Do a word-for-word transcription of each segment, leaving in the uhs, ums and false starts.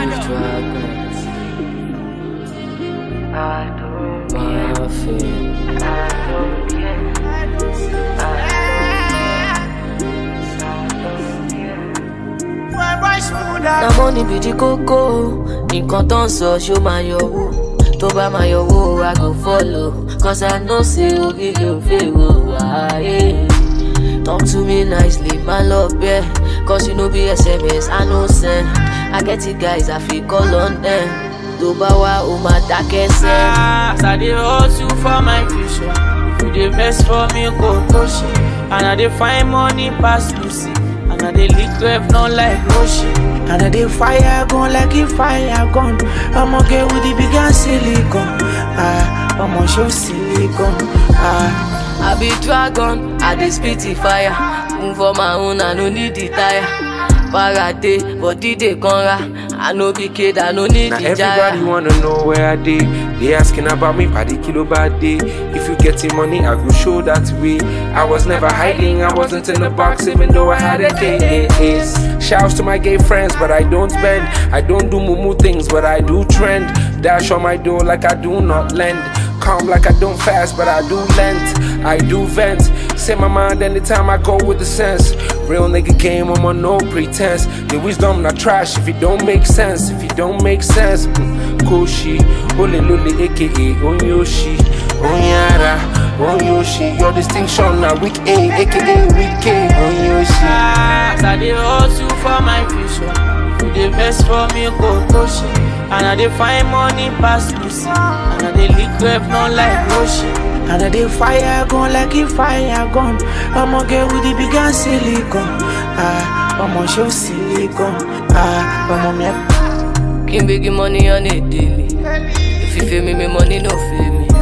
Na money be the koko, nǹkan tó ń sọ ṣó máa yọwó. Tó bá máa yọwó, I go follow. Cause I know say orí kò fèrò wáyé. Talk to me nicely, my love, yeah. Cause you know be S M S, I know send. I get it guys, I feel call on them. Tó bá wá, ó máa dákẹ́ sẹ́. As I dey hustle for my future. If you dey mess for me, go push it. And I dey find money pass Lucy. And I dey lick rev not like Roshi. And I dey fire gun like if fire gun. I'ma get with the big and silicon. Ah, I'ma show silicon. Ah. I be dragon, I dey spit the fire. Move on my own, I no need the tire. Parade, body dey conra. I no be kid, I no need now the jaya. everybody wanna know where I dey. They asking about me, paddy kilo bad day. If you getting money, I go show that way. I was never hiding, I wasn't in the box, even though I had a K A S. Shouts to my gay friends, but I don't bend. I don't do mumu things, but I do trend. Dash on my door like I do not lend. Calm like I don't fast, but I do length. I do vent. Say my mind anytime I go with the sense. Real nigga game, I'm on no pretense. The wisdom not trash if it don't make sense. If it don't make sense, mm, Koshi, Ole Lule, aka Onyoshi, Onyara, Onyoshi. Your distinction now weak A, aka weak A, Onyoshi. As I dey hustle for my future. If you dey mess for me, go push it. And I dey find money pass Lucy. And I dey lick rev not like Roshi. And I dey fire gun like if fire gun. I'ma get with the big and silicon. Ah, I'ma show silicon. Ah, I'ma make. Can big money on a daily. If you feel me, me money no feel me.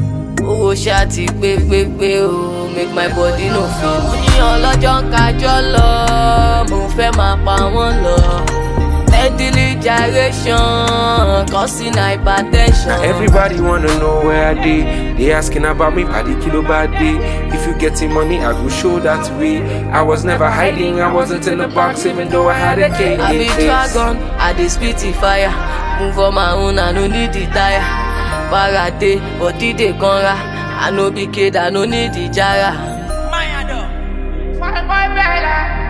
Owó ṣáàtì pé pé pé o, make my body no feel me. Ní ọlọ́jọ́ kájọ́ lọ, mo fẹ́ máa pa wọ́n lọ. Steadily gyration, causing hypertension. Now everybody wanna know where I dey. They asking about me, paddy kilo bad day. If you getting money, I go show that way. I was never hiding, I wasn't in the box, even though I had a K A S. I be dragon, I dey spit the fire. Move on my own, I no need the tire. Parade, body dey conra. I no be kid, I no need the jara. My adore, my boy Bella.